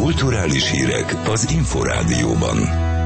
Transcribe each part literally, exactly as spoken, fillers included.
Kulturális hírek az Inforádióban.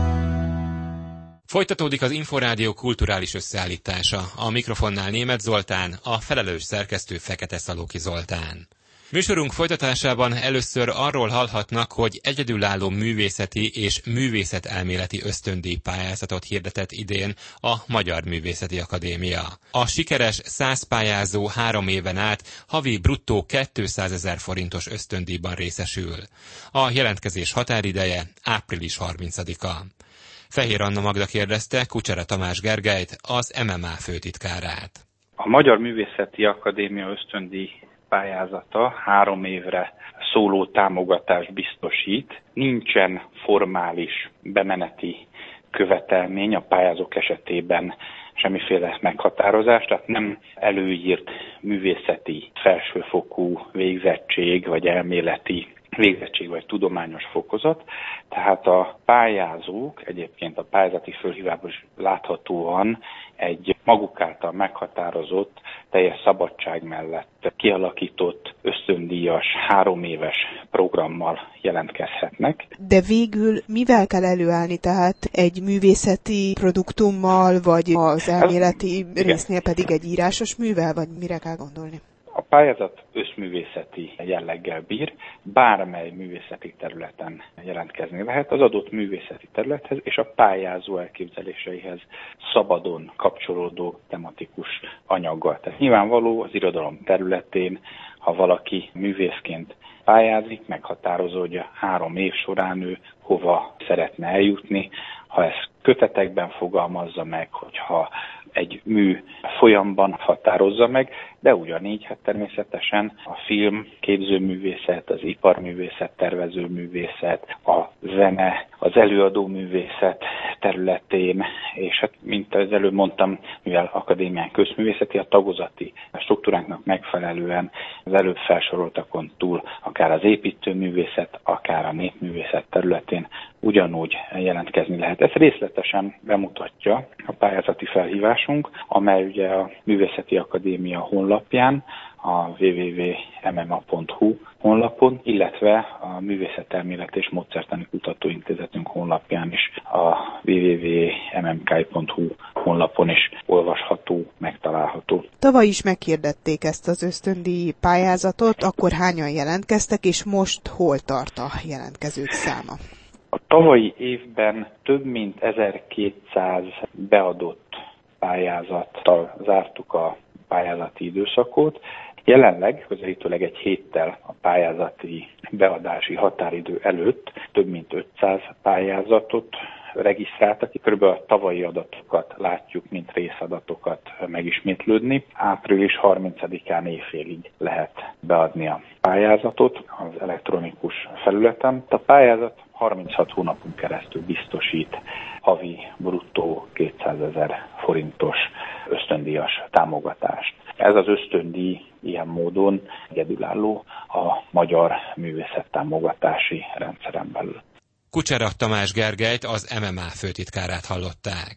Folytatódik az Inforádió kulturális összeállítása. A mikrofonnál Németh Zoltán, a felelős szerkesztő Fekete Szalóki Zoltán. Műsorunk folytatásában először arról hallhatnak, hogy egyedülálló művészeti és művészetelméleti ösztöndíj pályázatot hirdetett idén a Magyar Művészeti Akadémia. A sikeres száz pályázó három éven át havi bruttó kétszázezer forintos ösztöndíjban részesül. A jelentkezés határideje április harmincadika. Fehér Anna Magda kérdezte Kucsera Tamás Gergelyt, az em em á főtitkárát. A Magyar Művészeti Akadémia ösztöndíj pályázata három évre szóló támogatást biztosít. Nincsen formális bemeneti követelmény a pályázók esetében, semmiféle meghatározás, tehát nem előírt művészeti felsőfokú végzettség vagy elméleti végzettség vagy tudományos fokozat, tehát a pályázók egyébként a pályázati fölhívásból is láthatóan egy maguk által meghatározott, teljes szabadság mellett kialakított ösztöndíjas három éves programmal jelentkezhetnek. De végül mivel kell előállni? Tehát egy művészeti produktummal, vagy az elméleti Ez, résznél pedig egy írásos művel, vagy mire kell gondolni? A pályázat összművészeti jelleggel bír, bármely művészeti területen jelentkezni lehet, az adott művészeti területhez és a pályázó elképzeléseihez szabadon kapcsolódó tematikus anyaggal. Tehát nyilvánvaló az irodalom területén, ha valaki művészként pályázik, meghatározó, hogy a három év során ő hova szeretne eljutni, ha ezt kötetekben fogalmazza meg, hogyha egy mű folyamban határozza meg, de ugyanígy hát természetesen a film, képzőművészet, az iparművészet, tervezőművészet, a zene, az előadóművészet területén, és hát mint az előbb mondtam, mivel akadémián közművészeti, a tagozati struktúránknak megfelelően az előbb felsoroltakon túl akár az építőművészet, akár a népművészet területén ugyanúgy jelentkezni lehet. Ez részletesen bemutatja a pályázati felhívásunk, amely ugye a Művészeti Akadémia honlapján, a double-u double-u double-u pont em em á pont hu honlapon, illetve a Művészetelmélet és Módszertani Kutatóintézetünk honlapján is, a double-u double-u double-u pont em em ká pont hu honlapon is olvasható, megtalálható. Tavaly is meghirdették ezt az ösztöndíj pályázatot, akkor hányan jelentkeztek, és most hol tart a jelentkezők száma? A tavalyi évben több mint ezerkétszáz beadott pályázattal zártuk a pályázati időszakot. Jelenleg közelítőleg egy héttel a pályázati beadási határidő előtt több mint ötszáz pályázatot regisztráltak, körülbelül a tavalyi adatokat látjuk, mint részadatokat megismétlődni. április harmincadikán éjfélig lehet beadni a pályázatot az elektronikus felületen. A pályázat harminchat hónapon keresztül biztosít havi bruttó kétszázezer forintos ösztöndíjas támogatást. Ez az ösztöndíj ilyen módon egyedülálló a magyar művészettámogatási rendszeren belül. Kucsera Tamás Gergelyt, az em em á főtitkárát hallották.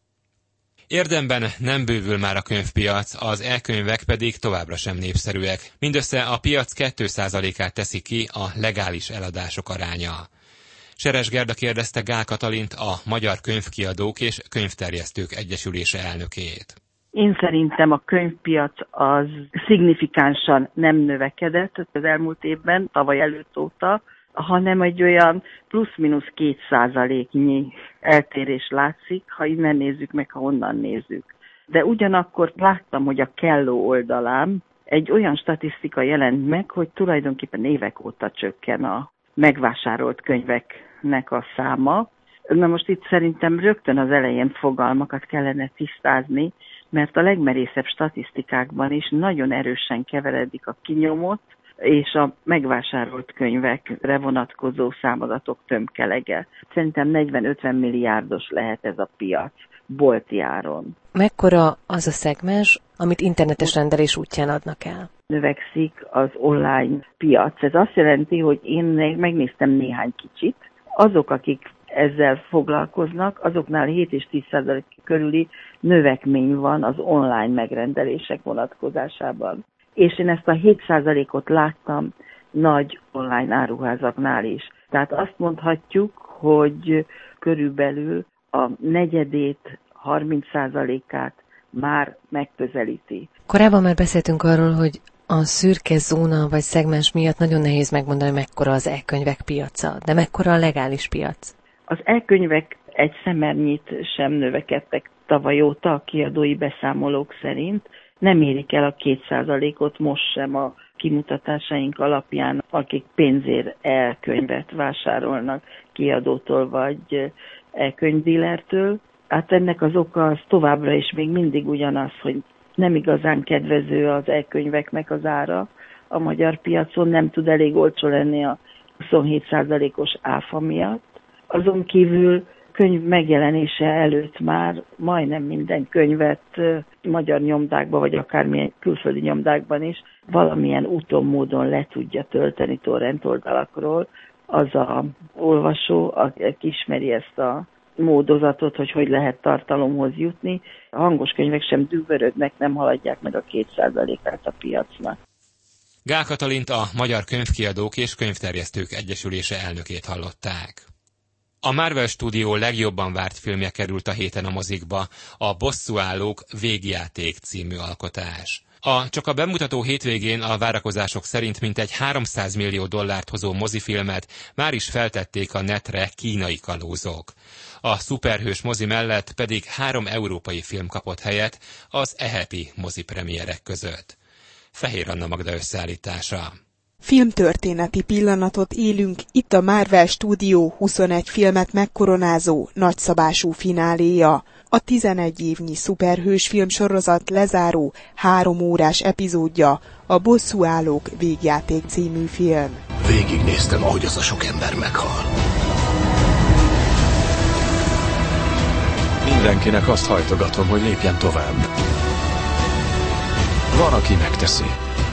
Érdemben nem bővül már a könyvpiac, az e-könyvek pedig továbbra sem népszerűek. Mindössze a piac két százalékát teszi ki a legális eladások aránya. Seres Gerda kérdezte Gál Katalint, a Magyar Könyvkiadók és Könyvterjesztők Egyesülése elnökét. Én szerintem a könyvpiac az szignifikánsan nem növekedett az elmúlt évben, tavaly előtt óta, hanem egy olyan plusz-minusz két százaléknyi eltérés látszik, ha innen nézzük meg, ha onnan nézzük. De ugyanakkor láttam, hogy a Kelló oldalán egy olyan statisztika jelent meg, hogy tulajdonképpen évek óta csökken a megvásárolt könyveknek a száma. Na most itt szerintem rögtön az elején fogalmakat kellene tisztázni, mert a legmerészebb statisztikákban is nagyon erősen keveredik a kinyomott és a megvásárolt könyvekre vonatkozó számadatok tömkelege. Szerintem negyven-ötven milliárdos lehet ez a piac bolti áron. Mekkora az a szegmens, amit internetes rendelés útján adnak el? Növekszik az online piac. Ez azt jelenti, hogy én megnéztem néhány kicsit. Azok, akik ezzel foglalkoznak, azoknál hét és tíz százalék körüli növekmény van az online megrendelések vonatkozásában. És én ezt a hét százalékot láttam nagy online áruházaknál is. Tehát azt mondhatjuk, hogy körülbelül a negyedét, harminc százalékát már megközelíti. Korábban már beszéltünk arról, hogy a szürke zóna vagy szegmens miatt nagyon nehéz megmondani, mekkora az e-könyvek piaca, de mekkora a legális piac. Az e-könyvek egy szemernyit sem növekedtek tavaly óta a kiadói beszámolók szerint. Nem érik el a két százalékot most sem a kimutatásaink alapján, akik pénzért e-könyvet vásárolnak kiadótól vagy e-könyvdílertől. Hát ennek az oka az továbbra is még mindig ugyanaz, hogy nem igazán kedvező az e-könyveknek az ára. A magyar piacon nem tud elég olcsó lenni a huszonhét százalékos áfa miatt. Azon kívül könyv megjelenése előtt már majdnem minden könyvet magyar nyomdákban, vagy akármilyen külföldi nyomdákban is valamilyen úton, módon le tudja tölteni torrent oldalakról. Az a olvasó, aki ismeri ezt a módozatot, hogy hogy lehet tartalomhoz jutni. A hangos könyvek sem dübörögnek, nem haladják meg a két százalékát a piacnak. Gál Katalint, a Magyar Könyvkiadók és Könyvterjesztők Egyesülése elnökét hallották. A Marvel Studio legjobban várt filmje került a héten a mozikba, a Bosszúállók végjáték című alkotás. A csak a bemutató hétvégén a várakozások szerint mintegy háromszáz millió dollárt hozó mozifilmet már is feltették a netre kínai kalózok. A szuperhős mozi mellett pedig három európai film kapott helyet az eheti mozipremierek között. Fehér Anna Magda összeállítása. Filmtörténeti pillanatot élünk itt a Marvel Studio huszonegy filmet megkoronázó nagyszabású fináléja. A tizenegy évnyi szuperhős filmsorozat lezáró három órás epizódja, a Bosszúállók végjáték című film. Végignéztem, ahogy az a sok ember meghal. Mindenkinek azt hajtogatom, hogy lépjen tovább. Van, aki megteszi,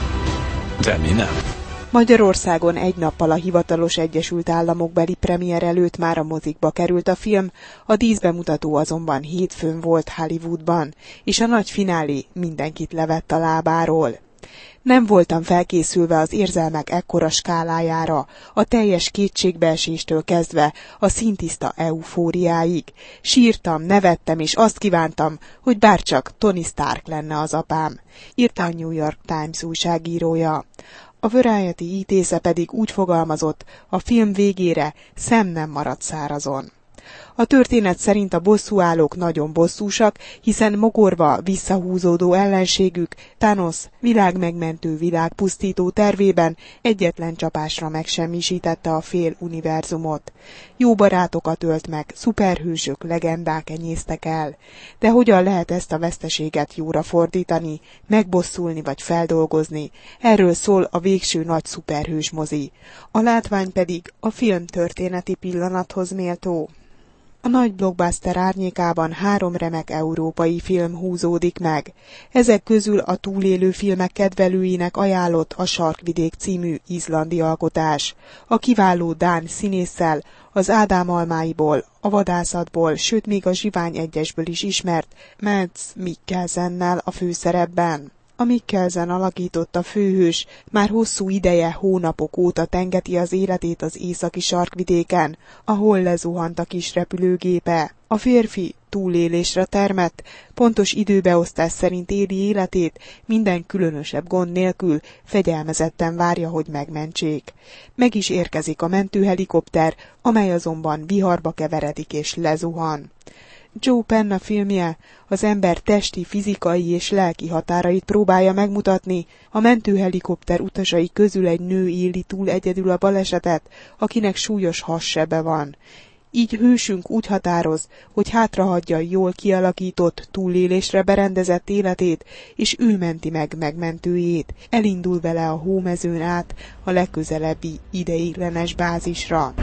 de mi nem. Magyarországon egy nappal a hivatalos Egyesült Államokbeli premier előtt már a mozikba került a film, a díszbemutató azonban hétfőn volt Hollywoodban, és a nagy finálé mindenkit levett a lábáról. Nem voltam felkészülve az érzelmek ekkora skálájára, a teljes kétségbeeséstől kezdve a színtiszta eufóriáig. Sírtam, nevettem, és azt kívántam, hogy bárcsak Tony Stark lenne az apám, írta a New York Times újságírója. A Variety ítésze pedig úgy fogalmazott, a film végére szem nem maradt szárazon. A történet szerint a bosszúállók nagyon bosszúsak, hiszen mogorva visszahúzódó ellenségük, Thanos világmegmentő, világpusztító tervében egyetlen csapásra megsemmisítette a fél univerzumot. Jó barátokat ölt meg, szuperhősök, legendák enyésztek el. De hogyan lehet ezt a veszteséget jóra fordítani, megbosszulni vagy feldolgozni? Erről szól a végső nagy szuperhős mozi. A látvány pedig a film történeti pillanathoz méltó. A nagy blockbuster árnyékában három remek európai film húzódik meg. Ezek közül a túlélő filmek kedvelőinek ajánlott a Sarkvidék című izlandi alkotás. A kiváló dán színésszel, az Ádám almáiból, a vadászatból, sőt még a Zsivány egyesből is ismert Mads Mikkelsennel a főszerepben. A Mikkelsen alakította főhős már hosszú ideje, hónapok óta tengeti az életét az északi sarkvidéken, ahol lezuhant a kis repülőgépe. A férfi túlélésre termett, pontos időbeosztás szerint éli életét, minden különösebb gond nélkül, fegyelmezetten várja, hogy megmentsék. Meg is érkezik a mentőhelikopter, amely azonban viharba keveredik és lezuhan. Joe Penna filmje az ember testi, fizikai és lelki határait próbálja megmutatni, a mentőhelikopter utasai közül egy nő éli túl egyedül a balesetet, akinek súlyos hassebe van. Így hősünk úgy határoz, hogy hátrahagyja jól kialakított, túlélésre berendezett életét, és ő menti meg megmentőjét, elindul vele a hómezőn át a legközelebbi ideiglenes bázisra.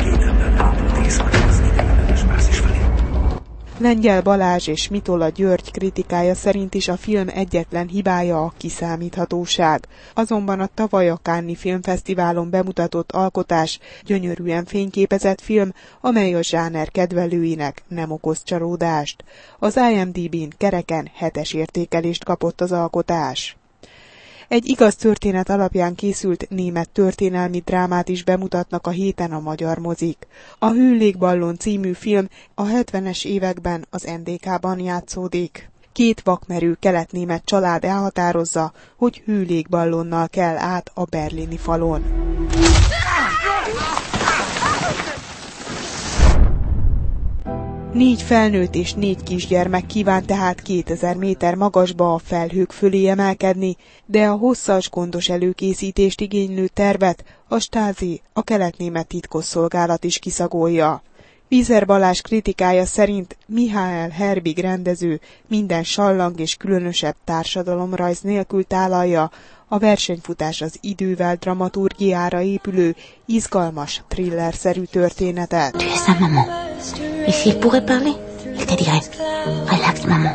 Lengyel Balázs és Mitola György kritikája szerint is a film egyetlen hibája a kiszámíthatóság. Azonban a tavaly a Cannes-i filmfesztiválon bemutatott alkotás gyönyörűen fényképezett film, amely a zsáner kedvelőinek nem okoz csalódást. Az I M D B-n kereken hetes értékelést kapott az alkotás. Egy igaz történet alapján készült német történelmi drámát is bemutatnak a héten a magyar mozik. A Hőlégballon című film a hetvenes években az en dé ká-ban játszódik. Két vakmerő keletnémet család elhatározza, hogy hőlégballonnal kell át a berlini falon. Négy felnőtt és négy kisgyermek kíván tehát kétezer méter magasba a felhők fölé emelkedni, de a hosszas, gondos előkészítést igénylő tervet a Stasi, a keletnémet titkosszolgálat is kiszagolja. Wieser Balázs kritikája szerint Mihály Herbig rendező minden sallang és különösebb társadalomrajz nélkül tálalja a versenyfutás az idővel dramaturgiára épülő, izgalmas, thrillerszerű történetet. Tu es sa maman. Et s'il pourrait parler, il te dirait, relax maman,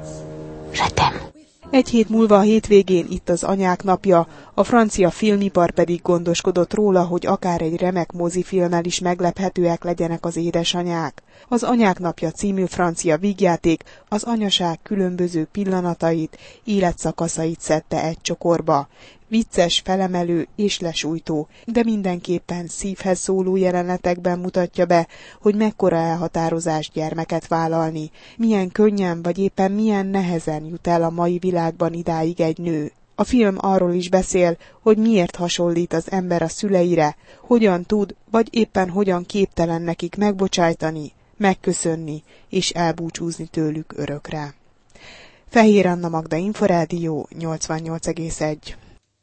je t'aime. Egy hét múlva a hétvégén itt az Anyák napja, a francia filmipar pedig gondoskodott róla, hogy akár egy remek mozifilmmel is meglephetőek legyenek az édesanyák. Az Anyák napja című francia vígjáték az anyaság különböző pillanatait, életszakaszait szedte egy csokorba. Vicces, felemelő és lesújtó, de mindenképpen szívhez szóló jelenetekben mutatja be, hogy mekkora elhatározás gyermeket vállalni, milyen könnyen vagy éppen milyen nehezen jut el a mai világban idáig egy nő. A film arról is beszél, hogy miért hasonlít az ember a szüleire, hogyan tud, vagy éppen hogyan képtelen nekik megbocsájtani, megköszönni és elbúcsúzni tőlük örökre. Fehér Anna Magda, Inforádió, nyolcvannyolc egész egy.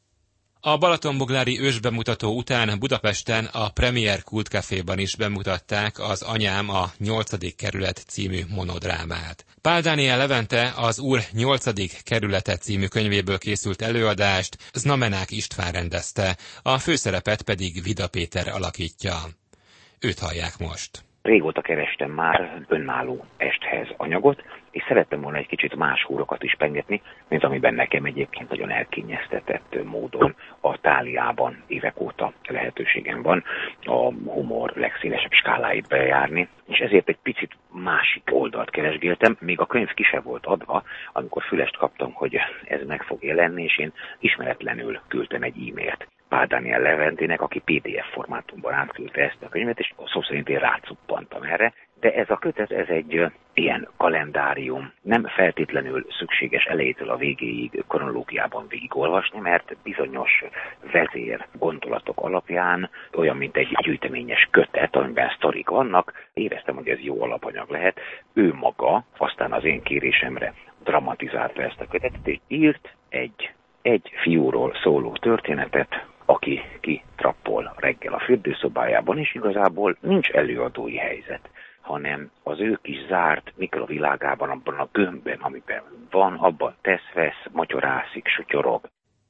A Balatonboglári ősbemutató után Budapesten a Premier Kultcaféban is bemutatták az Anyám a nyolcadik kerület című monodrámát. Pál Dániel Levente az Úr nyolcadik kerülete című könyvéből készült előadást Znamenák István rendezte, a főszerepet pedig Vida Péter alakítja. Őt hallják most. Régóta kerestem már önálló esthez anyagot, és szerettem volna egy kicsit más húrokat is pengetni, mint amiben nekem egyébként nagyon elkényeztetett módon a Táliában évek óta lehetőségem van a humor legszélesebb skáláit bejárni, és ezért egy picit másik oldalt keresgéltem, még a könyv ki se volt adva, amikor fülest kaptam, hogy ez meg fog jelenni, és én ismeretlenül küldtem egy e-mailt Pál Dániel Leventének, aki pé dé ef formátumban átküldte ezt a könyvet, és szó szerint én rácuppantam erre, de ez a kötet, ez egy uh, ilyen kalendárium, nem feltétlenül szükséges elejétől a végéig kronológiában végigolvasni, mert bizonyos vezér gondolatok alapján, olyan, mint egy gyűjteményes kötet, amiben sztorik vannak, éreztem, hogy ez jó alapanyag lehet. Ő maga, aztán az én kérésemre dramatizálta ezt a kötetet, és írt egy, egy fiúról szóló történetet, aki kitrappol reggel a fürdőszobájában, és igazából nincs előadói helyzet, hanem az ő kis zárt mikrovilágában, abban a gömbben, amiben van, abban tesz-vesz, magyarászik, sutyorog.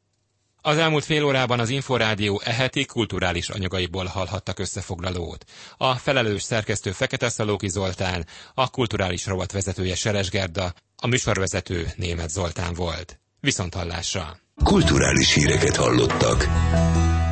Az elmúlt fél órában az Inforádió e heti kulturális anyagaiból hallhattak összefoglalót. A felelős szerkesztő Fekete-Szalóki Zoltán, a kulturális rovat vezetője Seres Gerda, a műsorvezető Németh Zoltán volt. Viszonthallásra! Kulturális híreket hallottak.